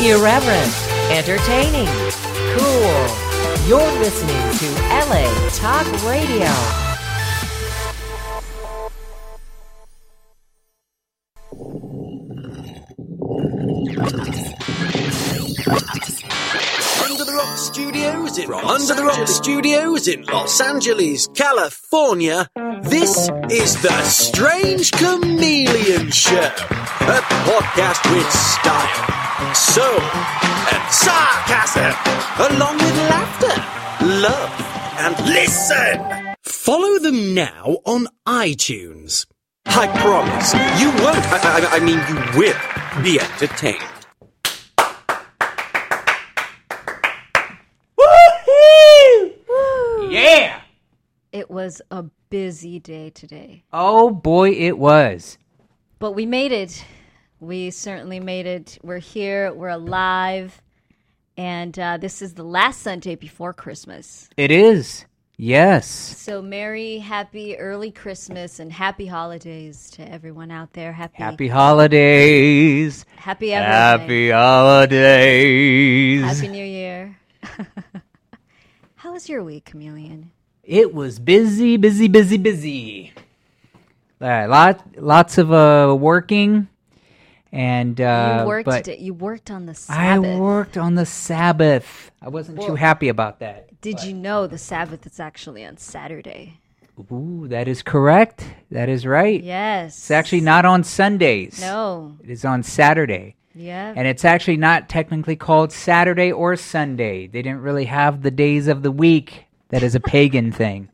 Irreverent, entertaining, cool. You're listening to LA Talk Radio. Under the Rock Studios in Los Angeles, California, this is The Strange Chameleon Show, a podcast with style, soul, and sarcasm, along with laughter, love, and listen. Follow them now on iTunes. I promise, you won't, I mean you will be entertained. Yeah! It was a busy day today. Oh boy, it was. But we made it. We certainly made it. We're here. We're alive. And this is the last Sunday before Christmas. It is. Yes. So merry, happy, early Christmas and happy holidays to everyone out there. Happy holidays. Happy everything. Happy holidays. Happy New Year. How was your week, Chameleon? It was busy. Lots of working, and you worked on the Sabbath. I worked on the Sabbath. I wasn't too happy about that. Did you know the Sabbath is actually on Saturday? Ooh, that is correct. That is right. Yes. It's actually not on Sundays. No. It is on Saturday. Yeah. And it's actually not technically called Saturday or Sunday. They didn't really have the days of the week. That is a pagan thing.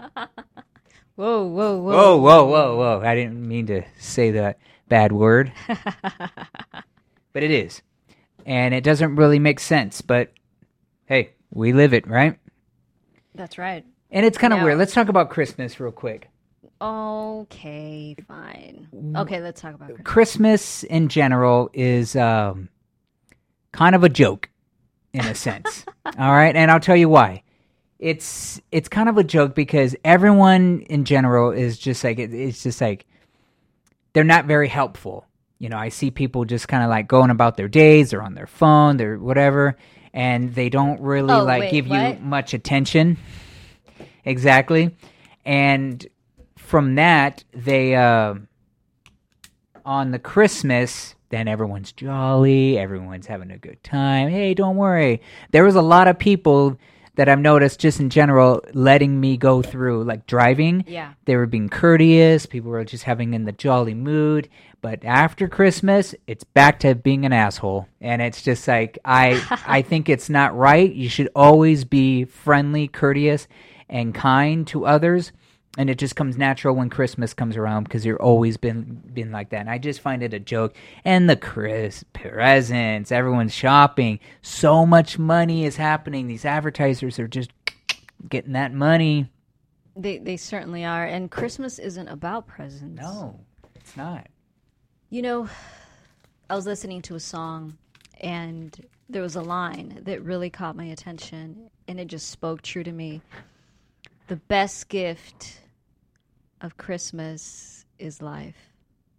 Whoa. I didn't mean to say that bad word. But it is. And it doesn't really make sense. But, hey, we live it, right? That's right. And it's kind of weird. Let's talk about Christmas real quick. Okay, fine. Okay, let's talk about Christmas. Christmas in general is kind of a joke, in a sense. All right, and I'll tell you why. It's kind of a joke because everyone in general is just like it's just like they're not very helpful. You know, I see people just kind of like going about their days, they're on their phone, they're whatever, and they don't really give you much attention. Exactly, and from that, they, on the Christmas, then everyone's jolly, everyone's having a good time. Hey, don't worry. There was a lot of people that I've noticed just in general letting me go through, like driving. Yeah. They were being courteous. People were just having in the jolly mood. But after Christmas, it's back to being an asshole. And it's just like, I think it's not right. You should always be friendly, courteous, and kind to others. And it just comes natural when Christmas comes around because you've always been like that. And I just find it a joke. And the presents, everyone's shopping. So much money is happening. These advertisers are just getting that money. They certainly are. And Christmas isn't about presents. No, it's not. You know, I was listening to a song and there was a line that really caught my attention. And it just spoke true to me. The best gift of Christmas is life.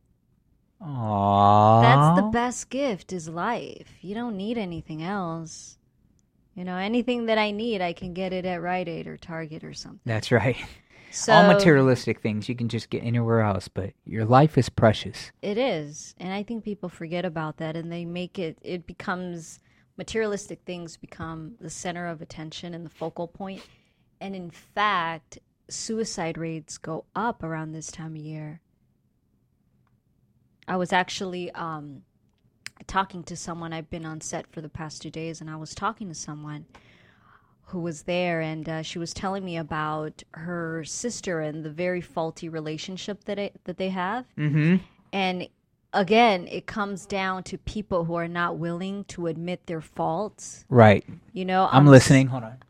Aww. That's the best gift is life. You don't need anything else. You know, anything that I need, I can get it at Rite Aid or Target or something. That's right. So, all materialistic things you can just get anywhere else, but your life is precious. It is. And I think people forget about that and they make it becomes, materialistic things become the center of attention and the focal point. And in fact, suicide rates go up around this time of year. I was actually talking to someone. I've been on set for the past 2 days, and I was talking to someone who was there, and she was telling me about her sister and the very faulty relationship that they have. Mm-hmm. And again, it comes down to people who are not willing to admit their faults. Right. You know, I'm listening. Hold on.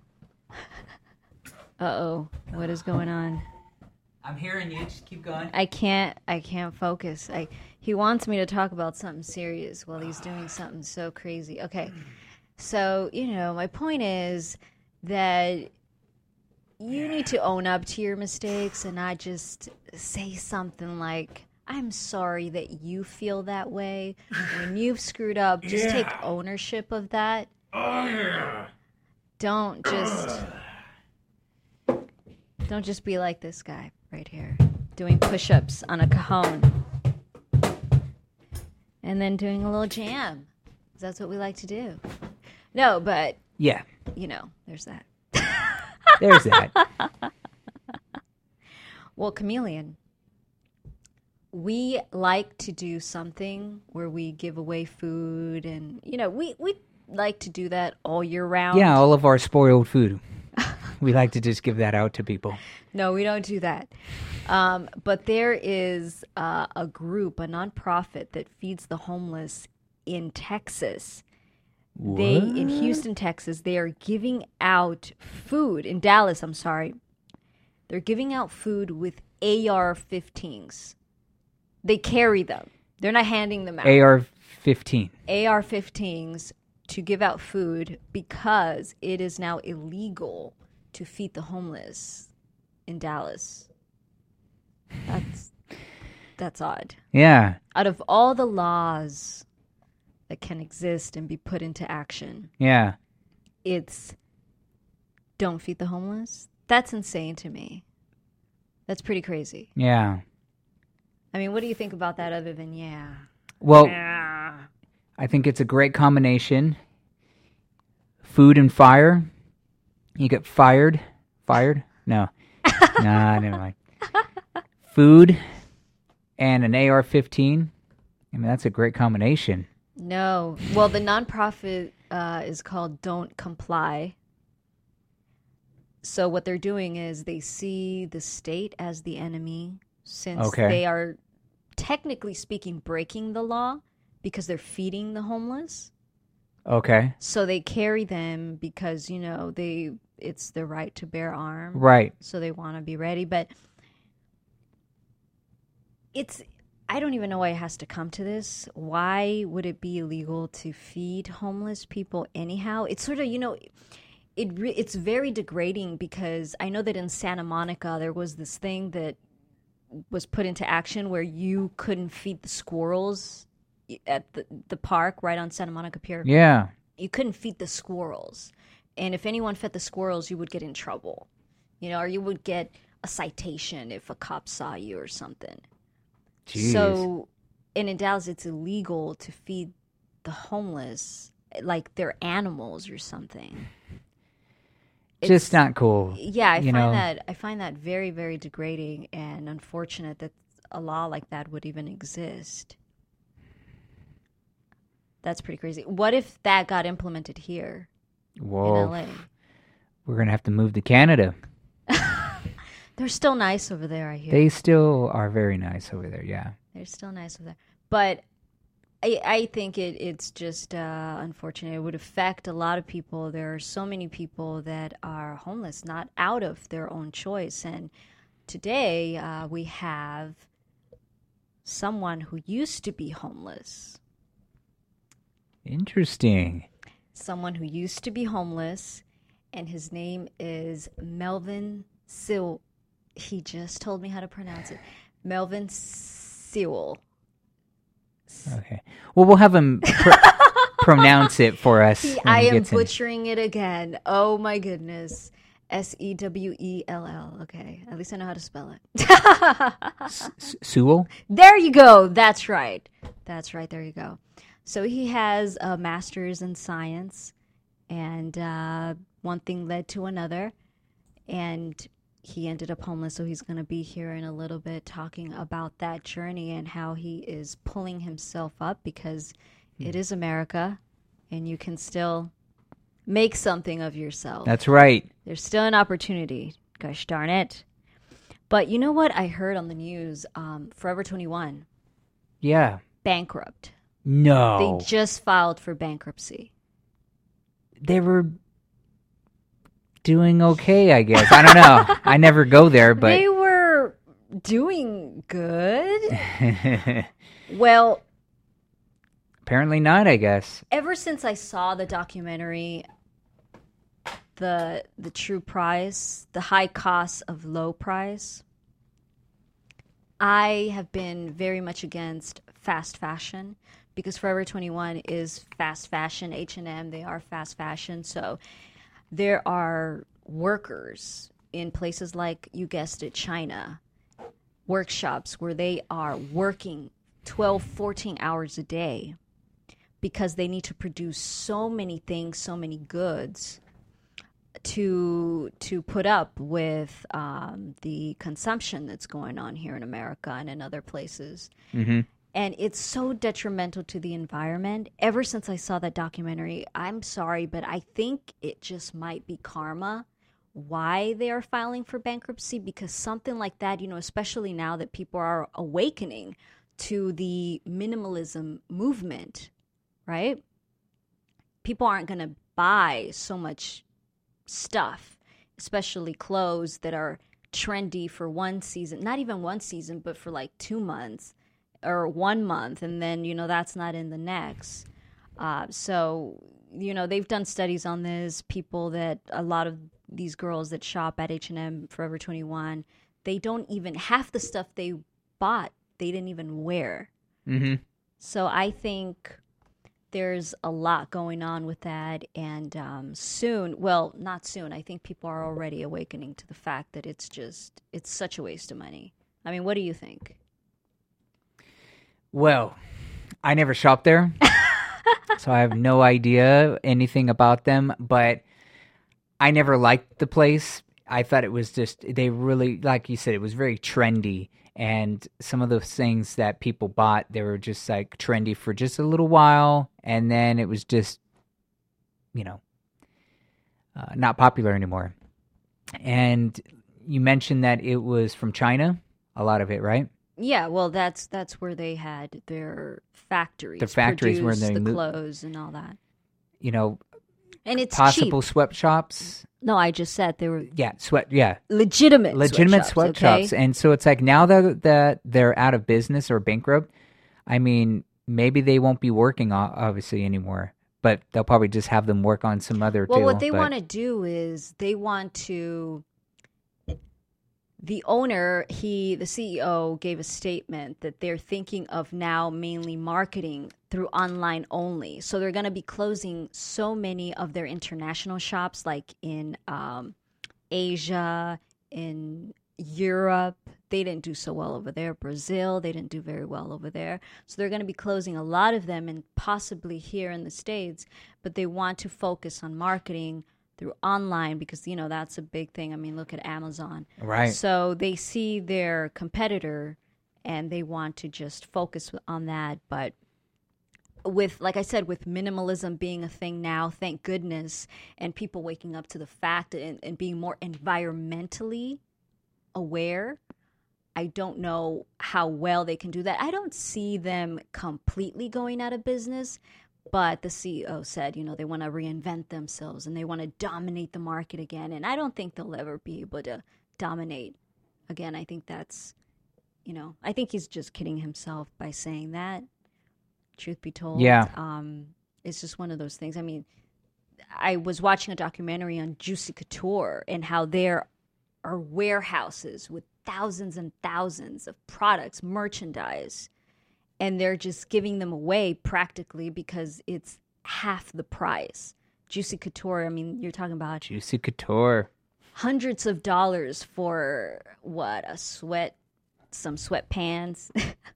Uh-oh. What is going on? I'm hearing you. Just keep going. I can't focus. He wants me to talk about something serious while he's doing something so crazy. Okay. So, you know, my point is that you need to own up to your mistakes and not just say something like, I'm sorry that you feel that way. When you've screwed up, just take ownership of that. Don't just be like this guy right here, doing push-ups on a cajon. And then doing a little jam. That's what we like to do. No, but, Yeah, there's that. there's that. Well, Chameleon, we like to do something where we give away food and, we like to do that all year round. Yeah, all of our spoiled food. We like to just give that out to people. No, we don't do that. But there is a group, a nonprofit that feeds the homeless in Texas. In Houston, Texas, they are giving out food. In Dallas, I'm sorry. They're giving out food with AR-15s. They carry them. They're not handing them out. AR-15. AR-15s to give out food because it is now illegal to feed the homeless in Dallas. That's odd. Yeah. Out of all the laws that can exist and be put into action, Yeah. it's don't feed the homeless. That's insane to me. That's pretty crazy. Yeah. I mean, what do you think about that other than Well, I think it's a great combination. Food and fire. You get fired. Fired? No. Nah, never mind. Food and an AR-15. I mean, that's a great combination. No. Well, the nonprofit is called Don't Comply. So what they're doing is they see the state as the enemy since they are, technically speaking, breaking the law because they're feeding the homeless. Okay. So they carry them because, it's their right to bear arms. Right. So they want to be ready. But I don't even know why it has to come to this. Why would it be illegal to feed homeless people anyhow? It's sort of, it's very degrading because I know that in Santa Monica there was this thing that was put into action where you couldn't feed the squirrels at the park right on Santa Monica Pier. Yeah. You couldn't feed the squirrels. And if anyone fed the squirrels, you would get in trouble. Or you would get a citation if a cop saw you or something. Jeez. So, and in Dallas, it's illegal to feed the homeless like they're animals or something. Just not cool. Yeah, I find that very, very degrading and unfortunate that a law like that would even exist. That's pretty crazy. What if that got implemented here Whoa. in LA? We're going to have to move to Canada. They're still nice over there, I hear. They still are very nice over there, yeah. They're still nice over there. But I think it's just unfortunate. It would affect a lot of people. There are so many people that are homeless, not out of their own choice. And today we have someone who used to be homeless. Interesting. Someone who used to be homeless, and his name is Melvin Sewell. He just told me how to pronounce it. Melvin Sewell. Okay. Well, we'll have him pronounce it for us. I am butchering it again. Oh, my goodness. Sewell. Okay. At least I know how to spell it. Sewell? There you go. That's right. There you go. So he has a master's in science, and one thing led to another, and he ended up homeless. So he's going to be here in a little bit talking about that journey and how he is pulling himself up because it is America, and you can still make something of yourself. That's right. There's still an opportunity. Gosh darn it. But you know what I heard on the news? Forever 21. Yeah. Bankrupt. No. They just filed for bankruptcy. They were doing okay, I guess. I don't know. I never go there, but They were doing good. Well, apparently not, I guess. ever since I saw the documentary, the true price, the high cost of low price, I have been very much against fast fashion because Forever 21 is fast fashion. H&M, they are fast fashion. So there are workers in places like, you guessed it, China, workshops where they are working 12, 14 hours a day because they need to produce so many things, so many goods to put up with the consumption that's going on here in America and in other places. Mm-hmm. And it's so detrimental to the environment. Ever since I saw that documentary, I'm sorry, but I think it just might be karma why they are filing for bankruptcy, because something like that, you know, especially now that people are awakening to the minimalism movement, right? People aren't going to buy so much stuff, especially clothes that are trendy for one season, not even one season, but for like 2 months or 1 month, and then, you know, that's not in the next. So, you know, they've done studies on this. People that, a lot of these girls that shop at H&M, Forever 21, they don't even, half the stuff they bought, they didn't even wear. Mm-hmm. So I think there's a lot going on with that. And soon, well, not soon, I think people are already awakening to the fact that it's such a waste of money. I mean, what do you think? Well, I never shopped there, so I have no idea anything about them, but I never liked the place. I thought it was just, they really, like you said, it was very trendy, and some of those things that people bought, they were just like trendy for just a little while, and then it was just, you know, not popular anymore. And you mentioned that it was from China, a lot of it, right? Yeah, well, that's where they had their factories. The factories where produce they the clothes and all that. You know, and it's possible cheap. sweatshops. No, I just said they were legitimate sweatshops. sweatshops. Okay? And so it's like now that they're out of business or bankrupt, I mean, maybe they won't be working obviously anymore, but they'll probably just have them work on some other. Well, what they want to do is they want to. The owner, the CEO, gave a statement that they're thinking of now mainly marketing through online only. So they're going to be closing so many of their international shops, like in Asia, in Europe. They didn't do so well over there. Brazil, they didn't do very well over there. So they're going to be closing a lot of them, and possibly here in the States. But they want to focus on marketing through online because, you know, that's a big thing. I mean, look at Amazon. Right. So they see their competitor and they want to just focus on that. But with, like I said, with minimalism being a thing now, thank goodness, and people waking up to the fact and being more environmentally aware, I don't know how well they can do that. I don't see them completely going out of business. But the CEO said, you know, they want to reinvent themselves and they want to dominate the market again. And I don't think they'll ever be able to dominate again. I think that's, you know, I think he's just kidding himself by saying that, truth be told. Yeah. It's just one of those things. I mean, I was watching a documentary on Juicy Couture and how there are warehouses with thousands and thousands of products, merchandise, and they're just giving them away practically because it's half the price. Juicy Couture, I mean, you're talking about Juicy Couture. hundreds of dollars for what? Some sweatpants.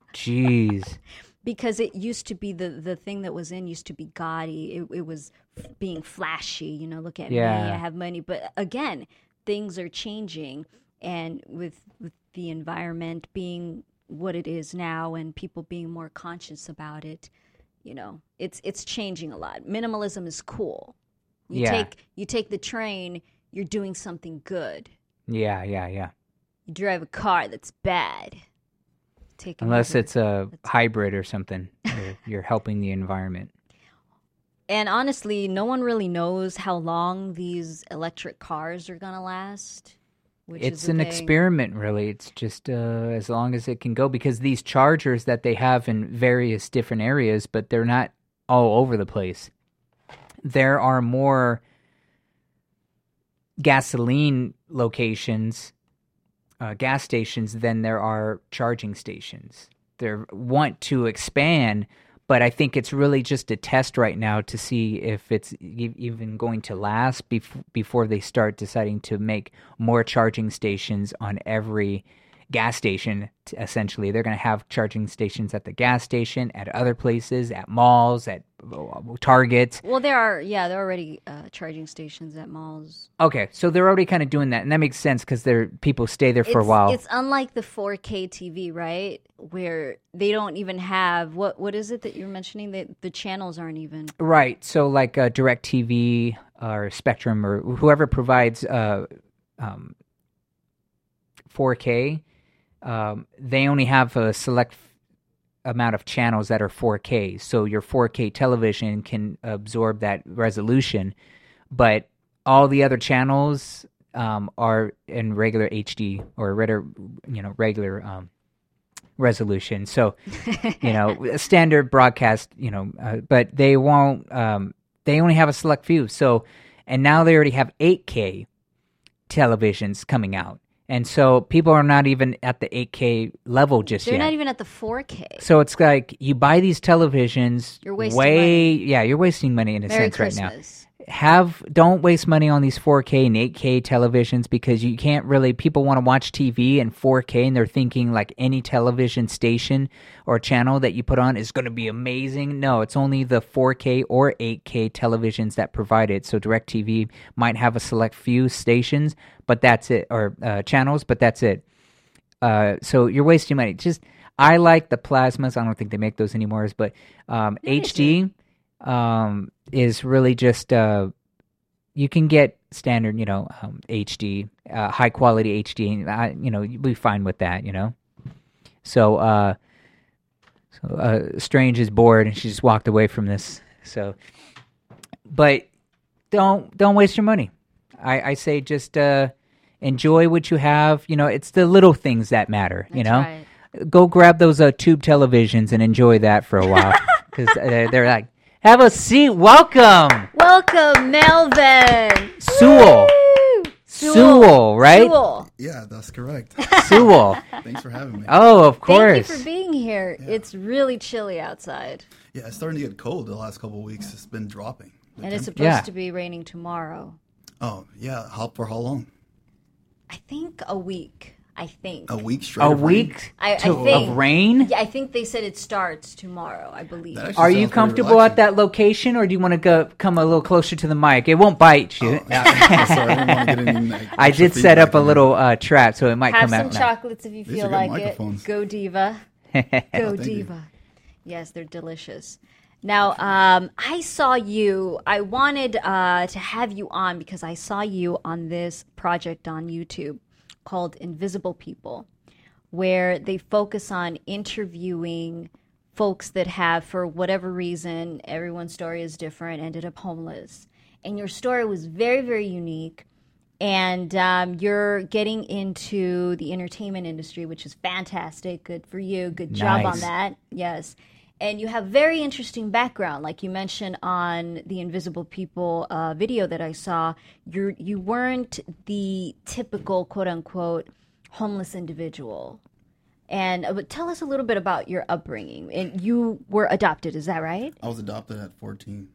Jeez. Because it used to be the thing that was in used to be gaudy. It was being flashy, you know, look at me, I have money. But again, things are changing, and with the environment being what it is now and people being more conscious about it, you know, it's changing a lot. Minimalism is cool. You take the train, you're doing something good. Yeah. You drive a car that's bad. Unless it's a hybrid or something, you're helping the environment. And honestly, no one really knows how long these electric cars are gonna last. It's an experiment, really. It's just as long as it can go, because these chargers that they have in various different areas, but they're not all over the place. There are more gasoline locations gas stations than there are charging stations. They want to expand, but I think it's really just a test right now to see if it's even going to last before they start deciding to make more charging stations on every gas station. Essentially, they're going to have charging stations at the gas station, at other places, at malls, at Targets. Well, there are already charging stations at malls. Okay, so they're already kind of doing that, and that makes sense because people stay there for a while. It's unlike the 4K TV, right? Where they don't even have what is it that you're mentioning? The channels aren't even right. So like DirecTV or Spectrum or whoever provides 4K, they only have a select amount of channels that are 4K. So your 4K television can absorb that resolution, but all the other channels are in regular HD or regular resolution. So, a standard broadcast, but they won't, they only have a select few. So, and now they already have 8K televisions coming out. And so people are not even at the 8K level just yet. They're not even at the 4K. So it's like you buy these televisions. You're wasting money. Yeah, you're wasting money in a Merry sense Christmas. right now. Don't waste money on these 4K and 8K televisions because you can't really, people want to watch TV in 4K and they're thinking like any television station or channel that you put on is going to be amazing. No, it's only the 4K or 8K televisions that provide it. So DirecTV might have a select few stations, but that's it, or channels, but that's it. So you're wasting money. I like the plasmas. I don't think they make those anymore, but HD is really just you can get standard, HD, high quality HD, and you'll be fine with that, So Strange is bored and she just walked away from this. So, but don't waste your money. I say just enjoy what you have. It's the little things that matter. That's right. Go grab those tube televisions and enjoy that for a while because they're like. Have a seat. Welcome, Melvin. Sewell. Sewell, right? Sewell. Yeah, that's correct. Sewell. Thanks for having me. Oh, of course. Thank you for being here. Yeah. It's really chilly outside. Yeah, it's starting to get cold the last couple of weeks. It's been dropping. And it's supposed to be raining tomorrow. Oh, yeah. For how long? I think a week. A week straight. A week of rain? Yeah, I think they said it starts tomorrow, I believe. Are you comfortable at that location, or do you want to come a little closer to the mic? It won't bite you. Oh, sorry, I didn't want to get I did set up a little trap, so it might come out. Have some chocolates if you feel like it. Go Diva. Go Diva. Yes, they're delicious. Now, I saw you. I wanted to have you on because I saw you on this project on YouTube called Invisible People, where they focus on interviewing folks that have, for whatever reason, everyone's story is different, ended up homeless. And your story was very, very unique. And you're getting into the entertainment industry, which is fantastic. Good for you. Good job on that. Yes. And you have very interesting background. Like you mentioned on the Invisible People video that I saw, you weren't the typical, quote-unquote, homeless individual. And but tell us a little bit about your upbringing. And you were adopted, is that right? I was adopted at 14.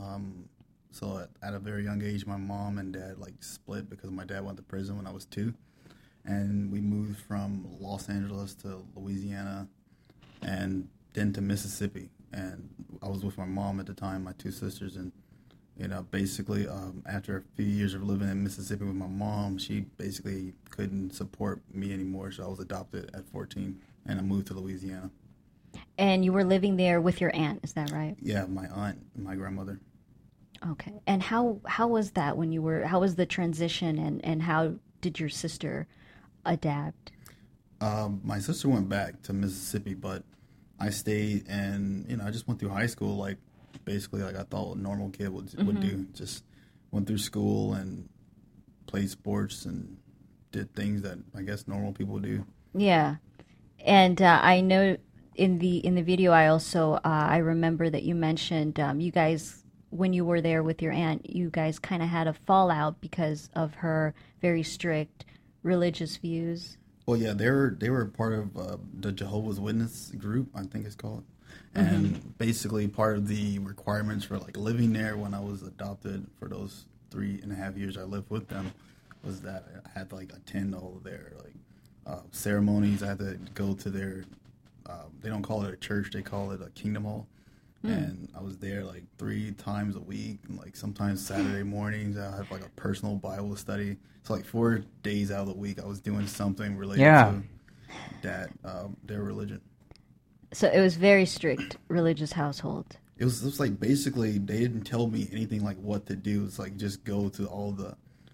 So at a very young age, my mom and dad split because my dad went to prison when I was 2. And we moved from Los Angeles to Louisiana and then to Mississippi, and I was with my mom at the time, my 2 sisters, and basically after a few years of living in Mississippi with my mom, she basically couldn't support me anymore, so I was adopted at 14, and I moved to Louisiana. And you were living there with your aunt, is that right? Yeah, my aunt and my grandmother. Okay, and how was that when you were? How was the transition, and how did your sister adapt? My sister went back to Mississippi, but I stayed, and I just went through high school basically I thought a normal kid would do. Just went through school and played sports and did things that I guess normal people do. Yeah, and I know in the video I also I remember that you mentioned you guys, when you were there with your aunt, you guys kind of had a fallout because of her very strict religious views. Well, yeah, they were part of the Jehovah's Witness group, I think it's called, and basically part of the requirements for like living there when I was adopted for those 3.5 years I lived with them was that I had to like attend all of their like ceremonies. I had to go to their they don't call it a church, they call it a kingdom hall. And I was there like 3 times a week, and like sometimes Saturday mornings I have like a personal Bible study. So like 4 days out of the week I was doing something related to that their religion. So it was very strict religious household. It was like basically they didn't tell me anything like what to do. It's like just go to all the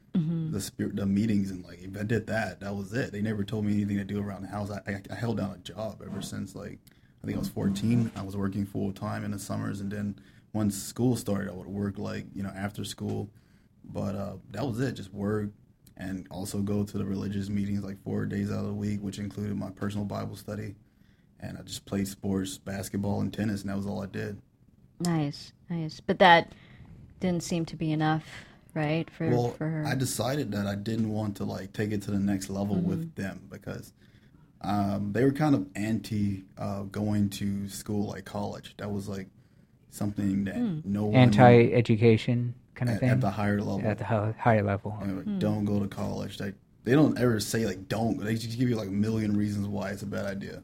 the meetings, and like if I did that was it. They never told me anything to do around the house. I held down a job ever since like I think I was 14. I was working full time in the summers, and then once school started, I would work like after school. But that was it, just work, and also go to the religious meetings like 4 days out of the week, which included my personal Bible study. And I just played sports, basketball, and tennis, and that was all I did. Nice. But that didn't seem to be enough, right? For her. I decided that I didn't want to like take it to the next level with them because they were kind of anti going to school like college. That was like something that no one Anti-education kind of thing? At the higher level. At the higher level. Like, don't go to college. They don't ever say like don't. They just give you like a million reasons why it's a bad idea.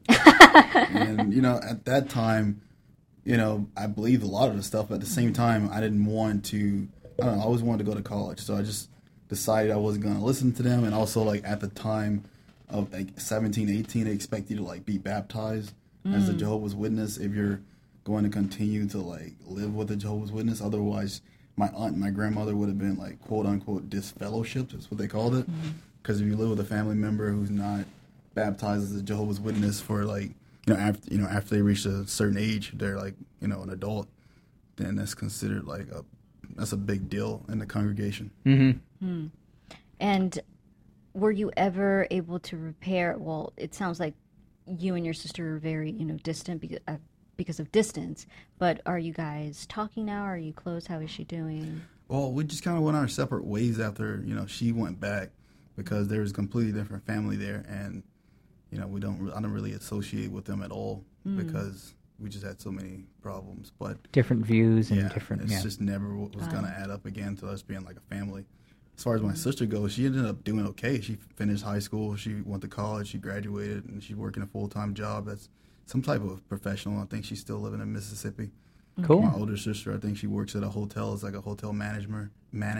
And at that time, I believed a lot of the stuff. But at the same time, I didn't want to. I don't know. I always wanted to go to college, so I just decided I wasn't going to listen to them. And also, like at the time of like 17, 18, they expect you to like be baptized as a Jehovah's Witness if you're going to continue to like live with a Jehovah's Witness. Otherwise, my aunt and my grandmother would have been like quote unquote disfellowshipped. That's what they called it. Because if you live with a family member who's not baptized as a Jehovah's Witness for like after they reach a certain age, they're like an adult, then that's considered like that's a big deal in the congregation. And were you ever able to repair? Well, it sounds like you and your sister are very distant because of distance. But are you guys talking now? Are you close? How is she doing? Well, we just kind of went our separate ways after she went back. Because there was a completely different family there, and I don't really associate with them at all because we just had so many problems. But different views and different. It's just never was going to add up again to us being like a family. As far as my sister goes, she ended up doing okay. She finished high school, she went to college, she graduated, and she's working a full-time job. That's some type of professional. I think she's still living in Mississippi. Cool. My older sister, I think she works at a hotel as like a hotel manager.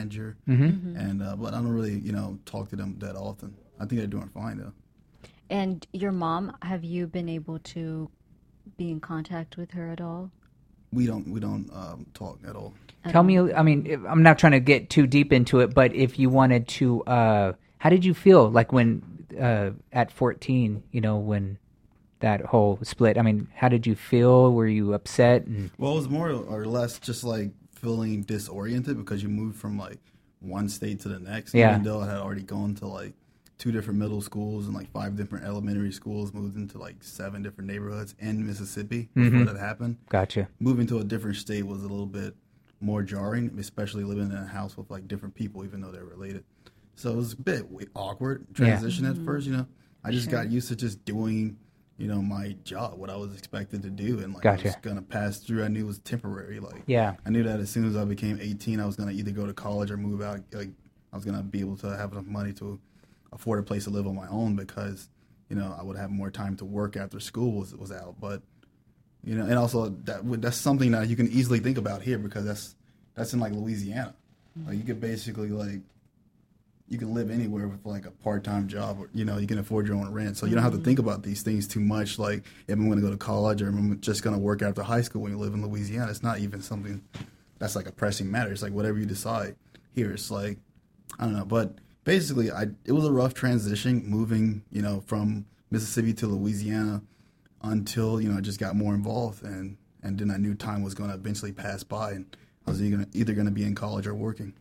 And but I don't really, talk to them that often. I think they're doing fine though. And your mom, have you been able to be in contact with her at all? We don't talk at all. Tell me, I mean, I'm not trying to get too deep into it, but if you wanted to, how did you feel like when at 14, when that whole split? I mean, how did you feel? Were you upset? Well, it was more or less just like feeling disoriented because you moved from like one state to the next. Yeah. Even though I had already gone to like 2 different middle schools and like 5 different elementary schools, moved into like 7 different neighborhoods in Mississippi before that happened. Gotcha. Moving to a different state was a little bit more jarring, especially living in a house with like different people, even though they're related. So it was a bit awkward transition at first. I just got used to just doing my job, what I was expected to do, and like I was gonna pass through. I knew it was temporary. Like I knew that as soon as I became 18, I was gonna either go to college or move out. Like I was gonna be able to have enough money to afford a place to live on my own because I would have more time to work after school was out. But and also that's something that you can easily think about here because that's in like Louisiana. Like you could basically like. You can live anywhere with like a part-time job, or you can afford your own rent, so you don't have to think about these things too much. Like if I'm going to go to college or if I'm just going to work after high school. When you live in Louisiana, it's not even something that's like a pressing matter. It's like whatever you decide. Here, it's like I don't know, but basically, it was a rough transition moving, from Mississippi to Louisiana until I just got more involved, and then I knew time was going to eventually pass by, and I was either going to be in college or working.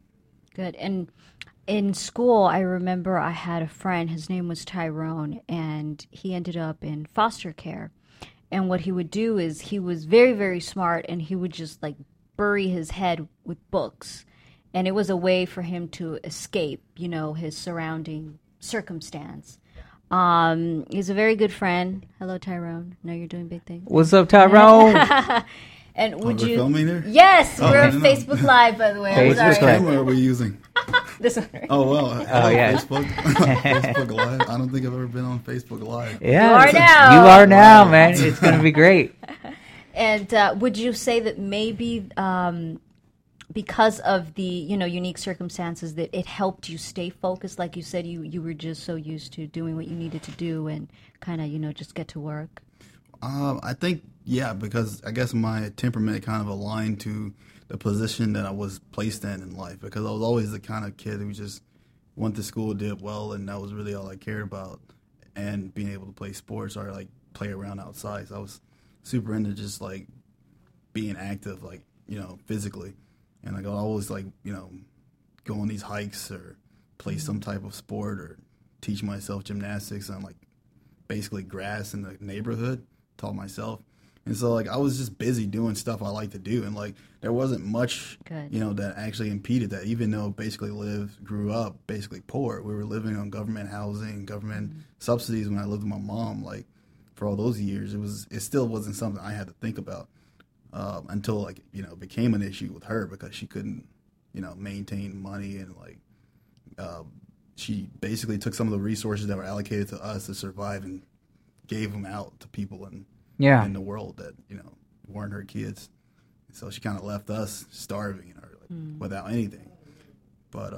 Good. And in school, I remember I had a friend, his name was Tyrone, and he ended up in foster care. And what he would do is he was very, very smart, and he would just like bury his head with books. And it was a way for him to escape, his surrounding circumstance. He's a very good friend. Hello, Tyrone. Know you're doing big things. What's up, Tyrone? And would we're you? filming here? Yes, Oh, we're I on didn't know. Facebook Live, by the way. I'm Facebook Which sorry. Live. camera are we using? This one. Oh, well. Oh, yeah. Facebook, Facebook Live. I don't think I've ever been on Facebook Live. Yeah, You are now. You are now, man. It's gonna be great. And would you say that maybe because of the unique circumstances that it helped you stay focused? Like you said, you were just so used to doing what you needed to do and kind of just get to work. I think, yeah, because I guess my temperament kind of aligned to the position that I was placed in life, because I was always the kind of kid who just went to school, did well, and that was really all I cared about, and being able to play sports or like play around outside. So I was super into just like being active, like, physically. And like I always like, go on these hikes or play some type of sport or teach myself gymnastics on like basically grass in the neighborhood, taught myself. And so like I was just busy doing stuff I like to do, and like there wasn't much Good. That actually impeded that, even though basically grew up basically poor. We were living on government housing, government subsidies when I lived with my mom. Like for all those years, it still wasn't something I had to think about until like it became an issue with her, because she couldn't maintain money, and like she basically took some of the resources that were allocated to us to survive and gave them out to people in the world that weren't her kids. So she kind of left us starving or like without anything. But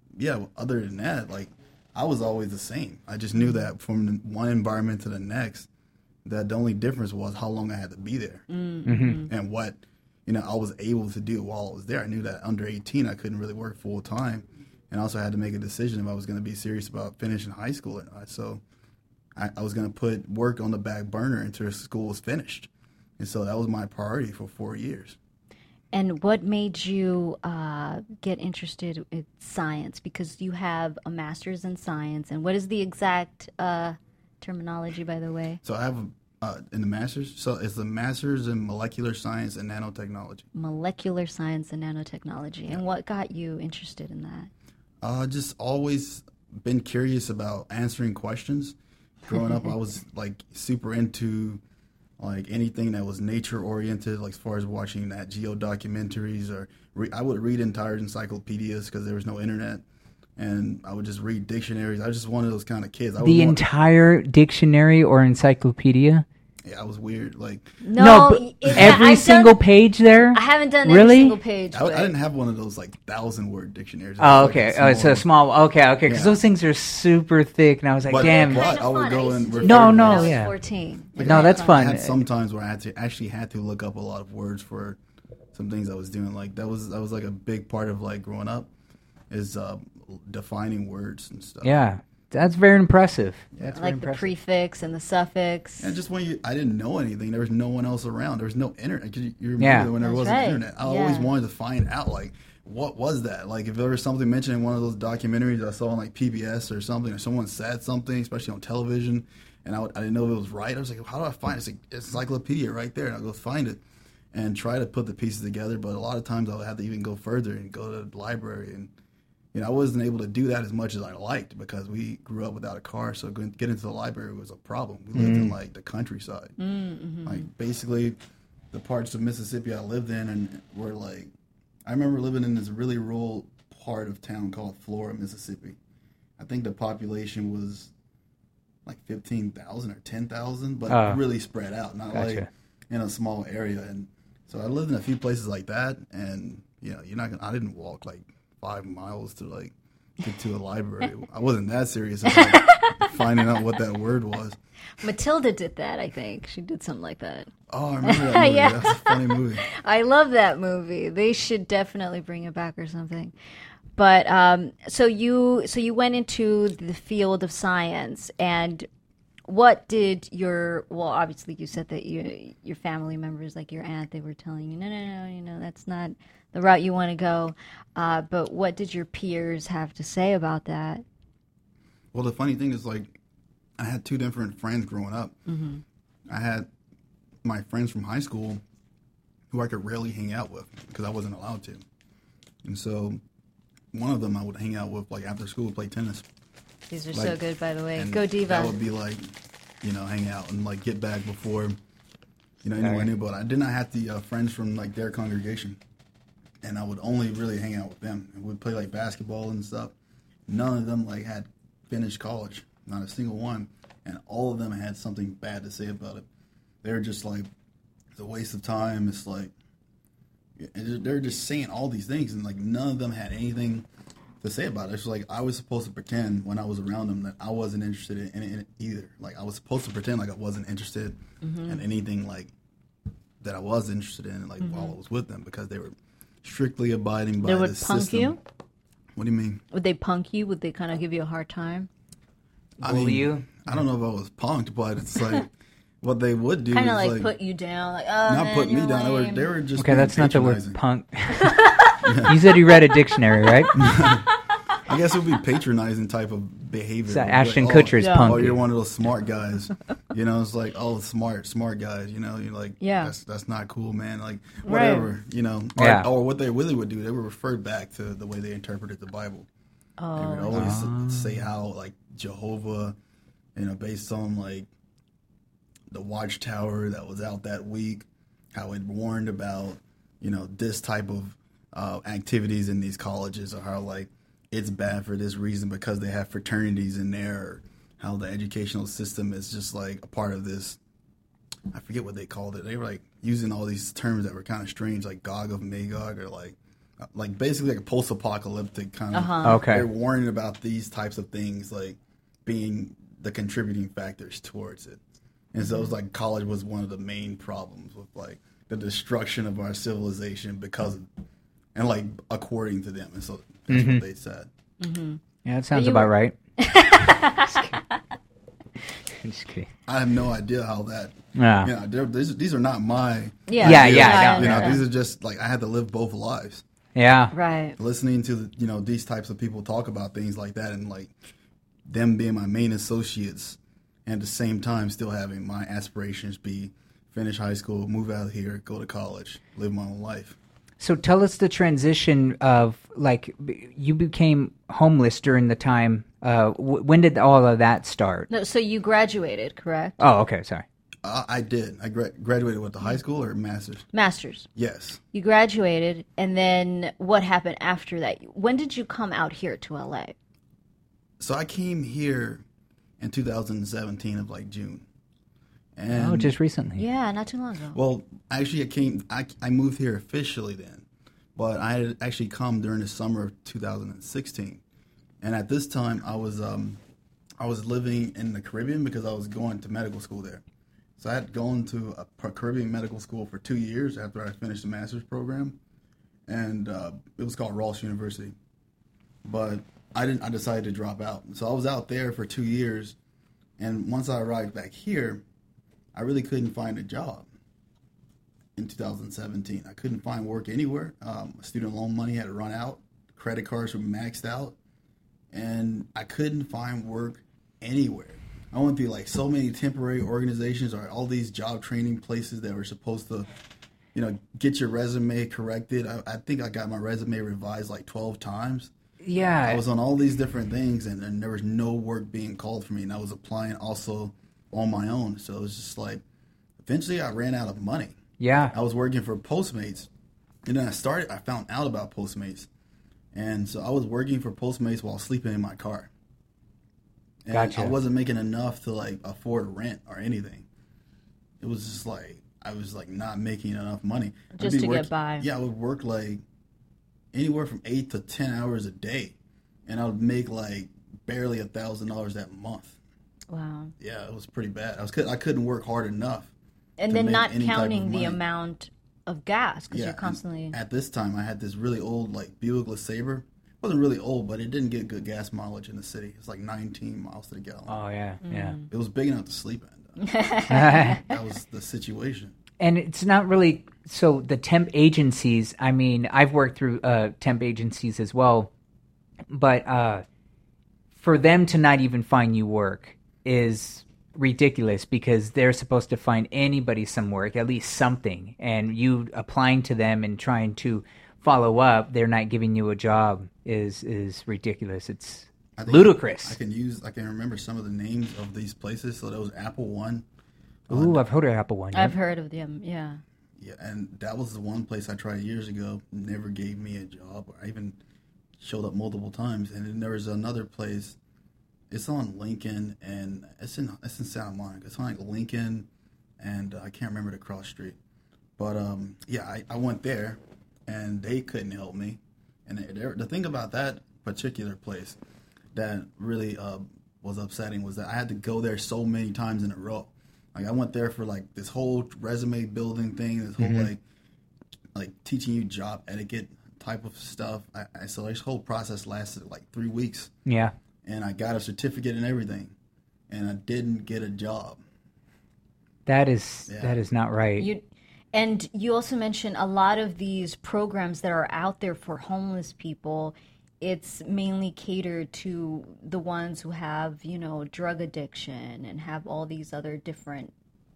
other than that, like I was always the same. I just knew that from one environment to the next, that the only difference was how long I had to be there and what I was able to do while I was there. I knew that under 18 I couldn't really work full time, and also had to make a decision if I was going to be serious about finishing high school or not. So I was going to put work on the back burner until school was finished. And so that was my priority for 4 years. And what made you get interested in science? Because you have a master's in science. And what is the exact terminology, by the way? So I have in the master's. So it's the master's in molecular science and nanotechnology. Molecular science and nanotechnology. And what got you interested in that? Just always been curious about answering questions. Growing up, I was like super into like anything that was nature oriented, like as far as watching Nat Geo documentaries, or I would read entire encyclopedias because there was no internet, and I would just read dictionaries. I was just one of those kind of kids. The entire dictionary or encyclopedia? Yeah, I was weird. Like but every single page there? I haven't done Really? every single page. I didn't have one of those like 1,000-word dictionaries. Oh, Like okay. a It's a small. Okay. Because Yeah. those things are super thick, and I was like, damn. But I would go and No, When I was yeah. 14. No, that's I fun. had some times where I had to look up a lot of words for some things I was doing. Like that was like a big part of like growing up, is defining words and stuff. Yeah, that's very impressive. That's very Like the impressive. prefix and the suffix. And just when I didn't know anything, there was no one else around. There was no internet. 'Cause you remember Yeah. when there That's wasn't right. internet. I always Yeah. wanted to find out, like, what was that? Like, if there was something mentioned in one of those documentaries I saw on like PBS or something, or someone said something, especially on television, and I didn't know if it was right. I was like, how do I find it? It's like encyclopedia right there, and I'll go find it and try to put the pieces together. But a lot of times I would have to even go further and go to the library, and I wasn't able to do that as much as I liked, because we grew up without a car, so getting into the library was a problem. We lived in like the countryside, like basically the parts of Mississippi I lived in, and were like, I remember living in this really rural part of town called Flora, Mississippi. I think the population was like 15,000 or 10,000, but really spread out, not Gotcha. like in a small area. And so I lived in a few places like that, and I didn't walk like 5 miles to like get to a library. I wasn't that serious about finding out what that word was. Matilda did that, I think. She did something like that. Oh, I remember that movie. Yeah. That's a funny movie. I love that movie. They should definitely bring it back or something. But so you went into the field of science, and what did obviously you said that your family members, like your aunt, they were telling you, no, that's not the route you want to go. But what did your peers have to say about that? Well, the funny thing is, like, I had two different friends growing up. Mm-hmm. I had my friends from high school who I could rarely hang out with because I wasn't allowed to. And so one of them I would hang out with, like, after school, play tennis. These are Like, so good, by the way. and Go that Diva. would be like, hang out and like get back before, anyone knew. But I did not have the friends from like their congregation, and I would only really hang out with them. And we'd play like basketball and stuff. None of them like had finished college, not a single one, and all of them had something bad to say about it. They were just like, it's a waste of time. It's like, they're just saying all these things, and like none of them had anything to say about it. It's like I was supposed to pretend when I was around them that I wasn't interested in it either. Like I was supposed to pretend like I wasn't interested in anything like that I was interested in, like while I was with them, because they were strictly abiding by They would this punk system. you? What do you mean? Would they punk you? Would they kind of give you a hard time? Bully you? I don't know if I was punked, but it's like what they would do Kind of is like put you down, like, oh, not man, put me you're down. lame. They were just Okay, that's not the word patronizing. punk. You said you read a dictionary, right? I guess it would be patronizing type of behavior. So Like, Ashton oh, Kutcher's Yeah. punk. Oh, you're one of those smart guys. It's like, oh, smart guys. You're like, Yeah. that's not cool, man. Like, whatever, Yeah. Or what they really would do, they would refer back to the way they interpreted the Bible. They would always say how, like, Jehovah, based on, like, the watchtower that was out that week, how it warned about, this type of activities in these colleges, or how, like, it's bad for this reason because they have fraternities in there, or how the educational system is just like a part of this. I forget what they called it. They were like using all these terms that were kind of strange, like Gog of Magog, or like basically like a post-apocalyptic kind of. Okay. They're warning about these types of things, like being the contributing factors towards it. And so it was like college was one of the main problems with like the destruction of our civilization because of, and like according to them. And so that's what they said. Yeah, that sounds you about were- right. Just kidding. I have no idea how that. Yeah. These are not my. Yeah, Yeah, ideas. yeah, no. These are just like I had to live both lives. Yeah. Right. Listening to these types of people talk about things like that, and like them being my main associates, and at the same time still having my aspirations be finish high school, move out here, go to college, live my own life. So tell us the transition of, like, you became homeless during the time. When did all of that start? No, so you graduated, correct? Oh, okay. Sorry. I did. I graduated with the high school or master's. Master's. Yes. You graduated, and then what happened after that? When did you come out here to LA? So I came here in 2017 of like June. And Oh, just recently. Yeah, not too long ago. well, actually, I moved here officially then, but I had actually come during the summer of 2016, and at this time I was living in the Caribbean because I was going to medical school there. So I had gone to a Caribbean medical school for 2 years after I finished the master's program, and it was called Ross University. But I decided to drop out, so I was out there for 2 years, and once I arrived back here, I really couldn't find a job in 2017. I couldn't find work anywhere. Student loan money had run out. Credit cards were maxed out. And I couldn't find work anywhere. I went through like so many temporary organizations or all these job training places that were supposed to, get your resume corrected. I think I got my resume revised like 12 times. Yeah. I was on all these different things, and there was no work being called for me. And I was applying also on my own. So it was just like, eventually I ran out of money. Yeah. I was working for Postmates. And then I found out about Postmates. And so I was working for Postmates while sleeping in my car. And Gotcha. I wasn't making enough to like afford rent or anything. It was just like, I was like not making enough money. Just I'd be to get by. Yeah, I would work like anywhere from 8 to 10 hours a day. And I would make like barely $1,000 that month. Wow. Yeah, it was pretty bad. I couldn't work hard enough. And to then make not any type of counting the money. amount of gas because you're and constantly. At this time, I had this really old like Buick LeSabre. It wasn't really old, but it didn't get good gas mileage in the city. It's like 19 miles to the gallon. Oh, yeah. Yeah. It was big enough to sleep in. That was the situation. And it's not really so the temp agencies. I mean, I've worked through temp agencies as well, but for them to not even find you work is ridiculous because they're supposed to find anybody some work, at least something, and you applying to them and trying to follow up, they're not giving you a job is ridiculous. It's I think ludicrous. I can remember some of the names of these places. So there was Apple One. Ooh, I've heard of Apple One. I've heard of them. Yeah. Yeah, and that was the one place I tried years ago. Never gave me a job. I even showed up multiple times. And then there was another place. It's on Lincoln, and it's in Santa Monica. It's on like Lincoln, and I can't remember the cross street. But yeah, I went there, and they couldn't help me. And the thing about that particular place that really was upsetting was that I had to go there so many times in a row. Like I went there for like this whole resume building thing, this whole like teaching you job etiquette type of stuff. So this whole process lasted like 3 weeks. Yeah. And I got a certificate and everything, and I didn't get a job. That is not right. And you also mentioned a lot of these programs that are out there for homeless people. It's mainly catered to the ones who have, drug addiction and have all these other different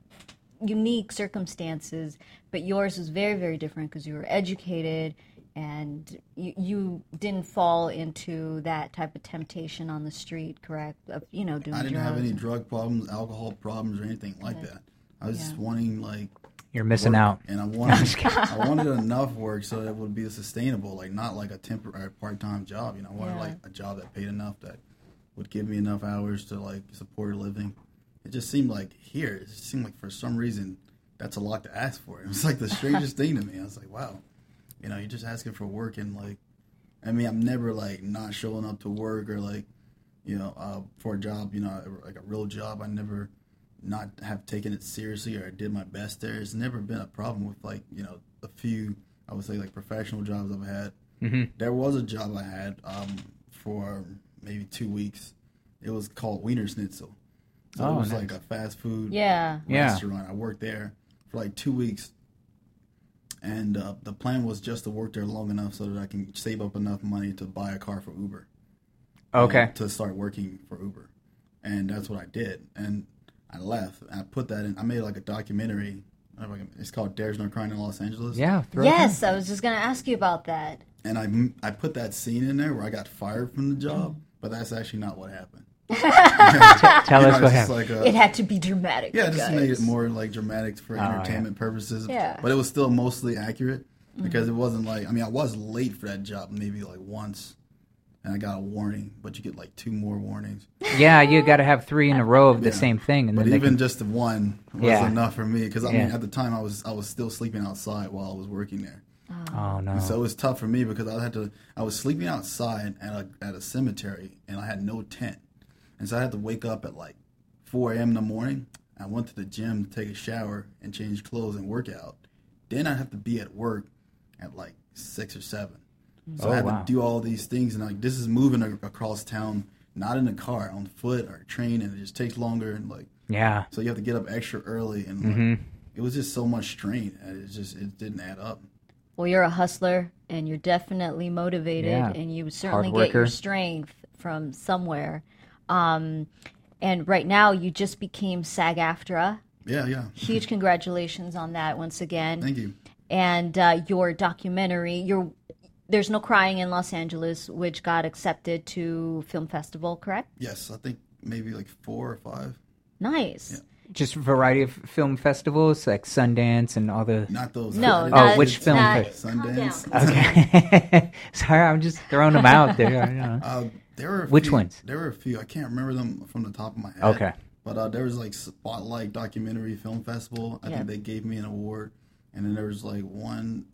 unique circumstances. But yours was very, very different because you were educated and you didn't fall into that type of temptation on the street, correct? Of, doing drugs. I didn't have any drug problems, alcohol problems, or anything like that. I was just wanting You're missing work, out. and I wanted enough work so that it would be sustainable, like not like a temporary part-time job. I wanted like a job that paid enough that would give me enough hours to like support a living. It just seemed like for some reason that's a lot to ask for. It was like the strangest thing to me. I was like, wow, you're just asking for work, and like, I mean, I'm never like not showing up to work or like, for a job, like a real job. I never not have taken it seriously or I did my best there. It's never been a problem with like, a few, I would say like professional jobs I've had. Mm-hmm. There was a job I had for maybe 2 weeks. It was called Wiener Schnitzel. So it was like a fast food restaurant. I worked there for like 2 weeks. And the plan was just to work there long enough so that I can save up enough money to buy a car for Uber. Okay. To start working for Uber. And that's what I did. And I left. I put that in. I made like a documentary. It's called There's No Crime in Los Angeles. Yeah. Yes, I was just going to ask you about that. And I put that scene in there where I got fired from the job, but that's actually not what happened. Tell us what happened. Like it had to be dramatic. Yeah, just made it more like dramatic for entertainment purposes. Yeah. But it was still mostly accurate because it wasn't like, I was late for that job maybe like once. And I got a warning, but you get like 2 more warnings. Yeah, you got to have 3 in a row of the same thing, and but then even just the one was enough for me because I mean at the time I was still sleeping outside while I was working there. Oh no! And so it was tough for me because I was sleeping outside at a cemetery and I had no tent, and so I had to wake up at like 4 a.m. in the morning. I went to the gym to take a shower and change clothes and work out. Then I have to be at work at like 6 or 7. So I had to do all these things, and like this is moving across town, not in a car, on foot or a train, and it just takes longer, and like so you have to get up extra early, and like, it was just so much strain, and it didn't add up. Well, you're a hustler, and you're definitely motivated, and you certainly get your strength from somewhere. And right now, you just became SAG-AFTRA. Yeah. Huge congratulations on that once again. Thank you. And your documentary, There's No Crying in Los Angeles, which got accepted to Film Festival, correct? Yes, I think maybe like 4 or 5. Nice. Yeah. Just a variety of film festivals like Sundance and all the... Not those. No. Which film? Sundance. Okay. Sorry, I'm just throwing them out there. Which ones? There were a few. I can't remember them from the top of my head. Okay. But there was like Spotlight Documentary Film Festival. I think they gave me an award. And then there was like one...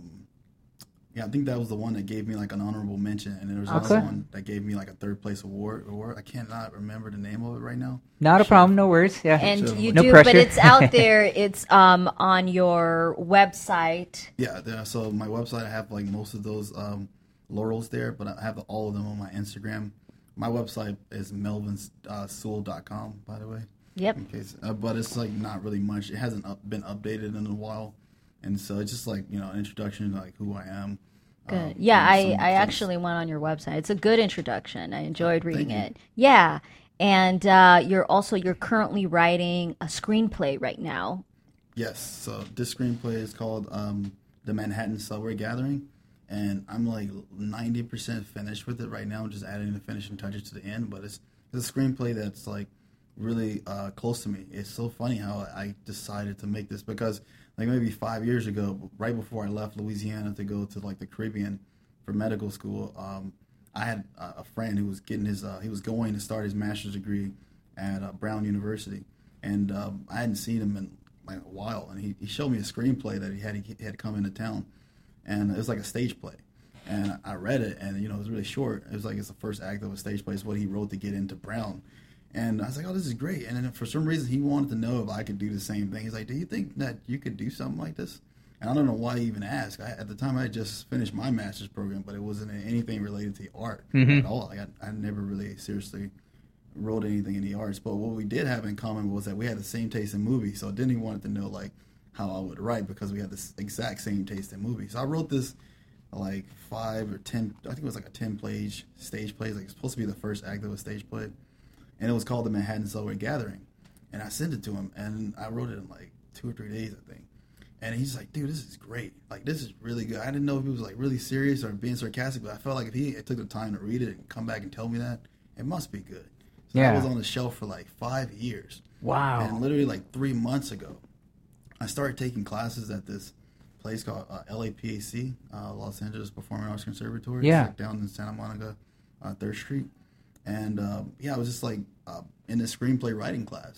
I think that was the one that gave me like an honorable mention, and there was another one that gave me like a 3rd place award. I cannot remember the name of it right now. Not a problem, no worries. Yeah, and you no do, pressure. but it's out there. It's on your website. Yeah. So my website, I have like most of those laurels there, but I have all of them on my Instagram. My website is melvinsewell.com, by the way. Yep. In case, but it's like not really much. It hasn't been updated in a while. And so it's just like, an introduction to like who I am. Good. I actually went on your website. It's a good introduction. I enjoyed reading it. Yeah. And you're currently writing a screenplay right now. Yes. So this screenplay is called The Manhattan Subway Gathering. and I'm like 90% finished with it right now. I'm just adding the finishing touches to the end, but it's a screenplay that's like really close to me. It's so funny how I decided to make this because like maybe 5 years ago, right before I left Louisiana to go to like the Caribbean for medical school, I had a friend who was getting he was going to start his master's degree at Brown University, and I hadn't seen him in like a while, and he showed me a screenplay that he had come into town, and it was like a stage play, and I read it, and it was really short. It was like it's the first act of a stage play. It's what he wrote to get into Brown. And I was like, oh, this is great. And then for some reason, he wanted to know if I could do the same thing. He's like, do you think that you could do something like this? And I don't know why he even asked. At the time, I had just finished my master's program, but it wasn't anything related to art at all. Like, I never really seriously wrote anything in the arts. But what we did have in common was that we had the same taste in movies. So then he wanted to know, like, how I would write because we had the exact same taste in movies. So I wrote this, like, 5 or 10, I think it was like a 10-page stage play. Like, it's supposed to be the first act of a stage play. And it was called the Manhattan Celebrate Gathering. And I sent it to him, and I wrote it in like 2 or 3 days, I think. And he's like, dude, this is great. Like, this is really good. I didn't know if he was like really serious or being sarcastic, but I felt like if he took the time to read it and come back and tell me that, it must be good. So Yeah. I was on the shelf for like 5 years. Wow. And literally like 3 months ago, I started taking classes at this place called LAPAC, Los Angeles Performing Arts Conservatory. Yeah. It's like down in Santa Monica, 3rd Street. And I was just like in this screenplay writing class,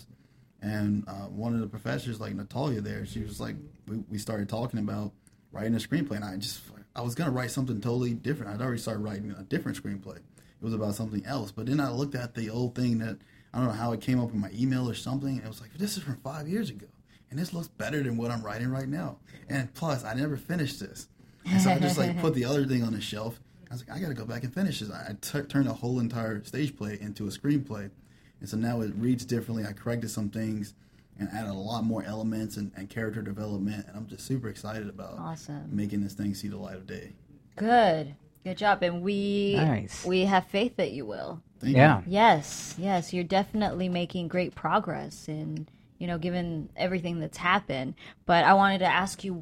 and one of the professors, like Natalia, there, she was like, we started talking about writing a screenplay, and I was gonna write something totally different. I'd already started writing a different screenplay. It was about something else, but then I looked at the old thing that I don't know how it came up in my email or something, and it was like, this is from 5 years ago, and this looks better than what I'm writing right now. And plus, I never finished this, and so I just like put the other thing on the shelf. I was like, I got to go back and finish this. I turned a whole entire stage play into a screenplay. And so now it reads differently. I corrected some things and added a lot more elements and character development. And I'm just super excited about making this thing see the light of day. Good job. And we have faith that you will. Thank Yeah. you. Yes, you're definitely making great progress in, given everything that's happened. But I wanted to ask you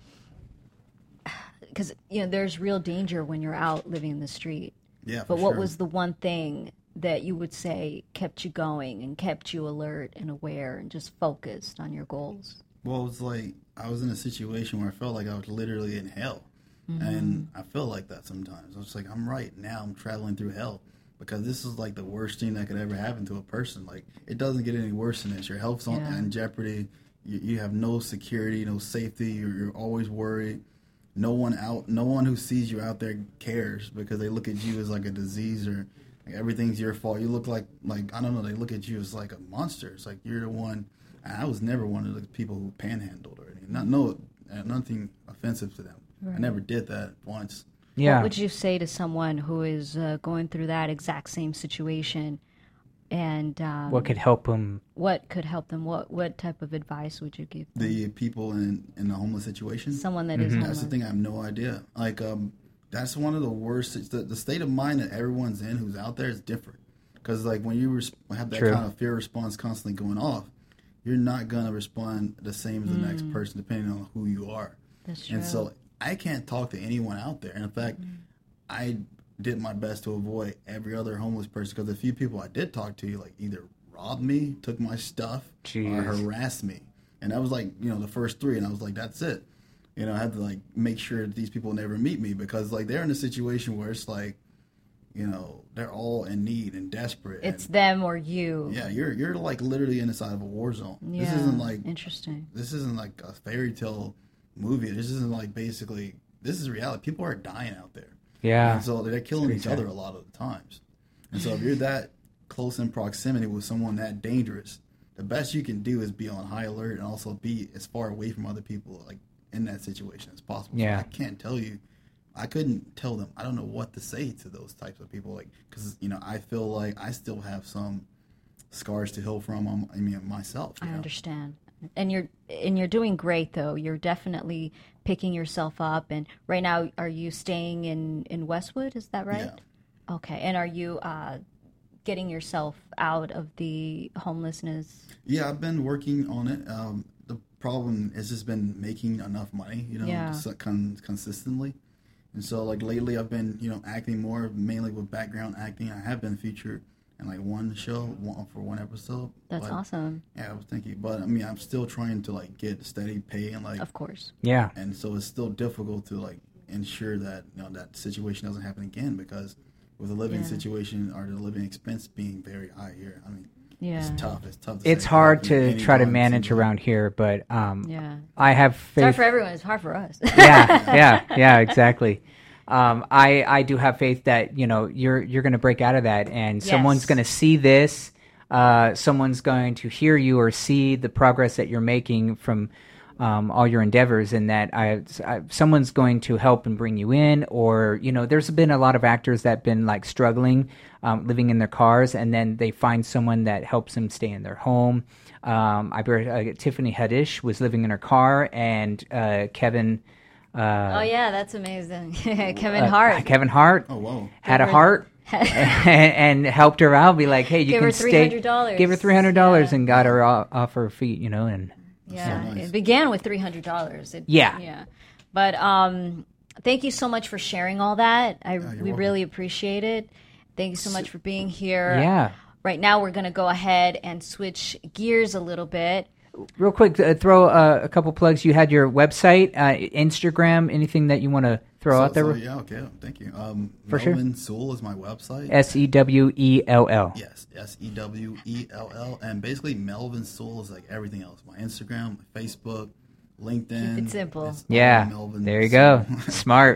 because there's real danger when you're out living in the street. Yeah, but for what sure. was the one thing that you would say kept you going and kept you alert and aware and just focused on your goals? Well, it's like I was in a situation where I felt like I was literally in hell. And I feel like that sometimes. I was like, I'm right now. I'm traveling through hell because this is like the worst thing that could ever happen to a person. Like, it doesn't get any worse than this. Your health's in jeopardy. You have no security, no safety. You're always worried. No one who sees you out there cares because they look at you as like a disease or like everything's your fault. You look like I don't know, they look at you as like a monster. It's like you're the one. I was never one of the people who panhandled or anything. Nothing offensive to them. Right. I never did that once. Yeah. What would you say to someone who is going through that exact same situation? And What could help them? What could help them? What type of advice would you give them? The people in the homeless situation. Someone that is homeless. That's the thing. I have no idea. Like, that's one of the worst. The state of mind that everyone's in who's out there is different. Because like when you have that kind of fear response constantly going off, you're not gonna respond the same as the next person, depending on who you are. That's true. And so I can't talk to anyone out there. And in fact, I did my best to avoid every other homeless person because the few people I did talk to, like, either robbed me, took my stuff, or harassed me. And that was like, the first 3, and I was like, that's it. I had to like make sure that these people never meet me because like they're in a situation where it's like, they're all in need and desperate. It's them or you. Yeah, you're like literally inside of a war zone. Yeah, this isn't like interesting. This isn't like a fairy tale movie. This isn't like basically. This is reality. People are dying out there. Yeah. And so they're killing each other a lot of the times. And so if you're that close in proximity with someone that dangerous, the best you can do is be on high alert and also be as far away from other people like in that situation as possible. Yeah. So I can't tell you. I couldn't tell them. I don't know what to say to those types of people. Like, because I feel like I still have some scars to heal from. Myself. I understand. And you're doing great though. You're definitely picking yourself up. And right now, are you staying in Westwood? Is that right? Yeah. Okay. And are you getting yourself out of the homelessness? Yeah, I've been working on it. The problem has just been making enough money, consistently. And so like lately I've been, acting more, mainly with background acting. I have been featured in like one show for one episode. That's awesome. Yeah, I was thinking, but I mean, I'm still trying to like get steady pay and like, Of course. Yeah. and so it's still difficult to like ensure that that situation doesn't happen again, because with the living situation or the living expense being very high here, I mean, Yeah. it's tough. It's tough. It's say hard no to try to anytime manage soon. around here, but Yeah. I have It's hard faith. for everyone. It's hard for us. Yeah, exactly. I do have faith that you're going to break out of that, and someone's Yes. going to see this. Someone's going to hear you or see the progress that you're making from all your endeavors, and that someone's going to help and bring you in. Or there's been a lot of actors that been like struggling, living in their cars, and then they find someone that helps them stay in their home. Tiffany Haddish was living in her car, and Kevin. Oh yeah, that's amazing. Kevin Hart. Kevin Hart Oh wow. had a heart and helped her out. Be like, hey, you Give can her stay. $300. Give her $300 Yeah. and got her off her feet. And Yeah, so nice. it began with $300. Yeah. Yeah. But thank you so much for sharing all that. We welcome. really appreciate it. Thank you so much for being here. yeah, Right now, we're going to go ahead and switch gears a little bit. real quick, throw a couple plugs. You had your website, Instagram, anything that you want to throw out there? Yeah, okay. Thank you. For sure. Melvin Sewell is my website. SEWELL. Yes, SEWELL, and basically Melvin Sewell is like everything else. My Instagram, my Facebook, LinkedIn. Keep it simple. It's Yeah, Melvin there you go. Sewell. Smart.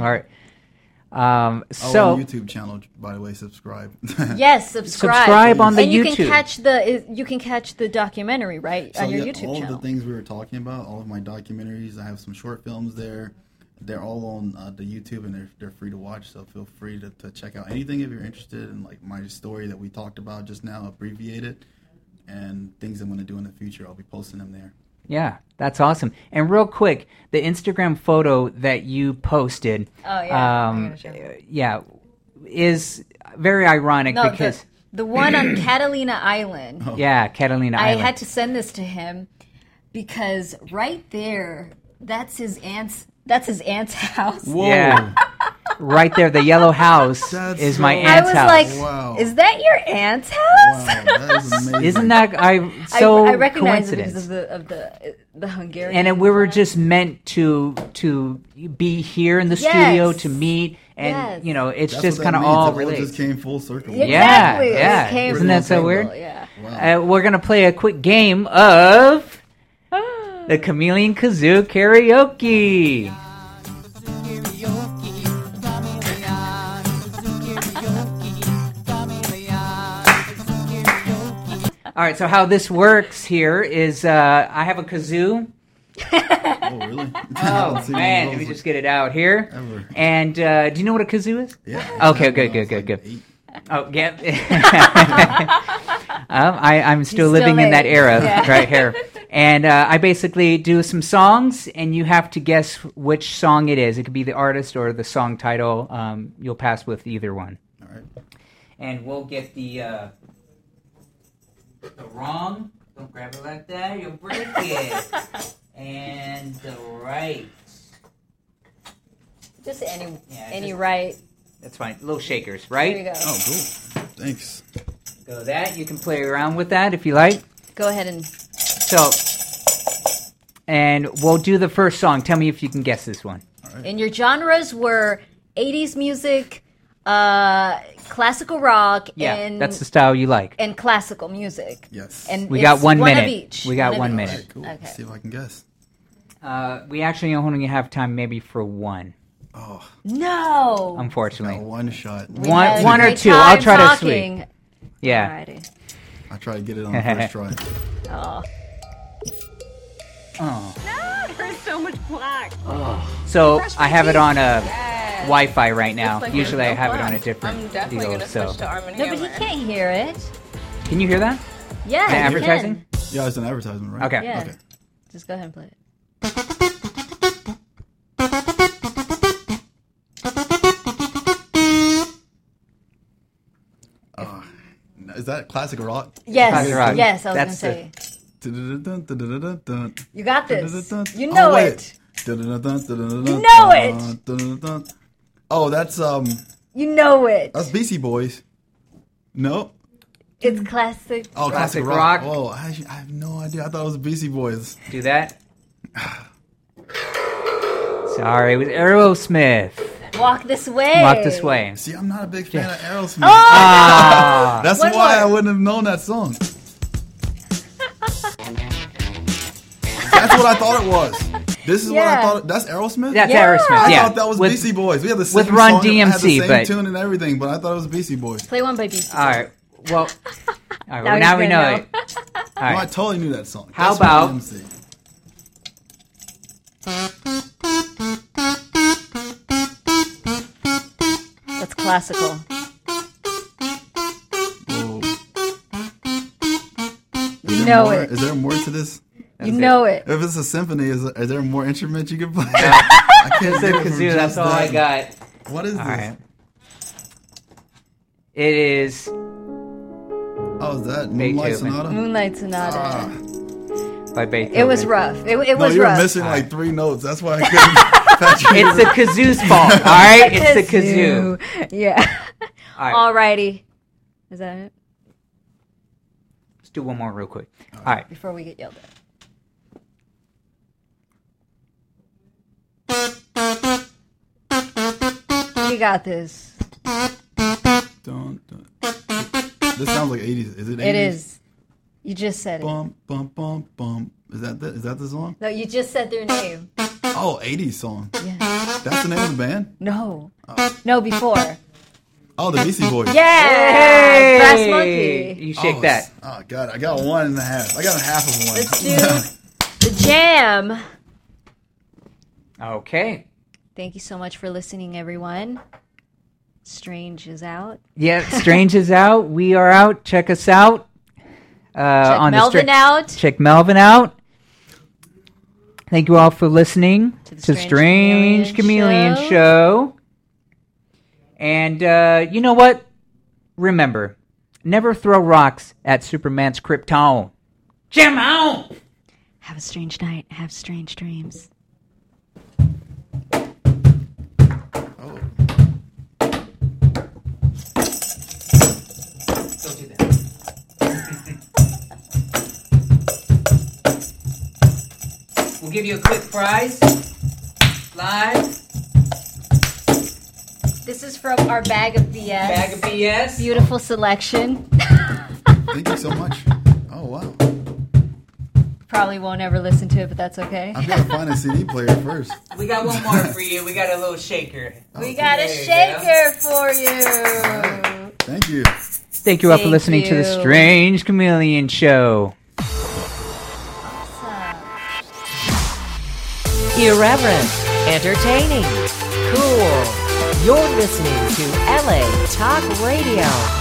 Oh, So and YouTube channel, by the way, subscribe. Yes, subscribe. subscribe on the And you YouTube. can catch the documentary, right, So on your yeah, YouTube all channel. of the things we were talking about, all of my documentaries, I have some short films there. They're all on the YouTube, and they're free to watch. So feel free to check out anything if you're interested in like my story that we talked about just now, abbreviated, and things I'm going to do in the future. I'll be posting them there. Yeah, that's awesome. And real quick, the Instagram photo that you posted, Oh, yeah. I gotta show you. is very ironic No, because the one on Catalina Island. Catalina I Island. had to send this to him because right there, that's his aunt's house. Whoa! Yeah, right there, the yellow house That's is my so- I aunt's was house. like, Wow. "Is that your aunt's house?" Wow, that is amazing. Isn't that so I recognize it coincidence? because of the Hungarian. And we were flag. just meant to be here in the studio Yes. to meet, and Yes. it's That's just what kind that of means. all It related. just came full circle. Exactly. It Yeah. came Isn't that full so weird? circle, Yeah. Wow. We're gonna play a quick game of the Chameleon Kazoo karaoke. All right, so how this works here is I have a kazoo. Oh, really? Oh man, let me just get it out here. Ever. And do you know what a kazoo is? Yeah. Okay, good. Oh, yeah. I'm still He's living still in that there. era Yeah. right here. And I basically do some songs, and you have to guess which song it is. It could be the artist or the song title. You'll pass with either one. All right. And we'll get the wrong. Don't grab it like that. You'll break it. And the right. Just any just- right. That's fine. Little shakers, There you right? go. Oh, cool. Thanks. Go that. You can play around with that if you like. Go ahead and So, and we'll do the first song. Tell me if you can guess this one. and your genres were 80s music, classical rock, Yeah, and that's the style you like. and classical music. Yes. And We got it's 1 one minute. of each. We got of 1 each. minute. All right, cool. Okay. Let's see if I can guess. We actually only have time maybe for one, Oh, No. unfortunately. got one shot. We One- had a one or great two. I'll time try to talking. Yeah. Alrighty. I tried to get it on the first try. Oh. Oh. There's so much black. So I have it on Yes. Wi-Fi right now. Looks like Usually I there's no have it on a black. different I'm definitely deal. gonna So switch to Arm & No, but he Hammer. can't hear it. can you hear that? Yeah, The he advertising? can. Yeah, it's an advertisement, right? Okay. Yeah. Okay. Just go ahead and play it. Is that classic rock? Yes, Classic rock. yes, I was That's gonna say. Dun-dun-dun-dun-dun-dun-dun. You got this. Oh, You know wait. it. You know it. Oh, that's You know it. that's Beastie Boys. No. It's classic. Oh, Classic classic rock. rock. Oh, I have no idea. I thought it was Beastie Boys. Do that. Sorry, it was Aerosmith. Walk This Way. Walk This Way. See, I'm not a big fan of Aerosmith. Ah, That's One why more. I wouldn't have known that song. That's what I thought it was. This is what I Yeah. thought. That's Aerosmith? that's Yeah. Aerosmith. I Yeah, thought that was with, Beastie Boys. We had the same with Run song, it had the DMC, same but- tune and everything, but I thought it was Beastie Boys. Play one by Beastie. All right. Well, all right. Well, Now now he's we know gonna it. All No, I right. totally knew that song. How That's Run about- DMC. That's classical. Whoa. You know more? it. Is there more to this? You know it. If it's a symphony, is there more instruments you can play? I can't It's a get it from kazoo. That's just all I that. got. What is All this? right. It is Oh, is that Moonlight Beethoven. Sonata? Moonlight Sonata. Ah. by Beethoven. It was rough. It No, was you were rough. missing like 3 notes. That's why I couldn't patch you. It's the kazoo's fault. All right. It's the kazoo. Yeah. All right. Alrighty. Is that it? Let's do one more real quick. All right. Before we get yelled at. You got this. Dun, dun. This sounds like 80s. Is it 80s? It is. You just said it. Bum, bum, bum, bum. Is that the song? No, you just said their name. Oh, 80s song. Yeah. That's the name of the band? No. No, before. Oh, the Beastie Boys. Yeah. Brass Monkey. You shake Oh, that. Oh, God. I got 1.5. I got a half of one. Let's do the jam. Okay. Thank you so much for listening, everyone. Strange is out. Yeah, Strange is out. We are out. Check us out. Check on Melvin out. Check Melvin out. Thank you all for listening To the to Strange Strange Chameleon Chameleon Show. And you know what? Remember, never throw rocks at Superman's Krypton. Jam out! Have a strange night. Have strange dreams. Oh. Don't do that. We'll give you a quick prize. Live. This is from our bag of BS. Bag of BS. Beautiful selection. Thank you so much. Oh, wow. Probably won't ever listen to it, but that's okay. I've got to find a CD player first. We got one more for you. We got a little shaker. We got a There you shaker for you. Thank you. Thank you all for Thank listening to the you. Strange Chameleon Show. Irreverent, entertaining, cool. You're listening to LA Talk Radio.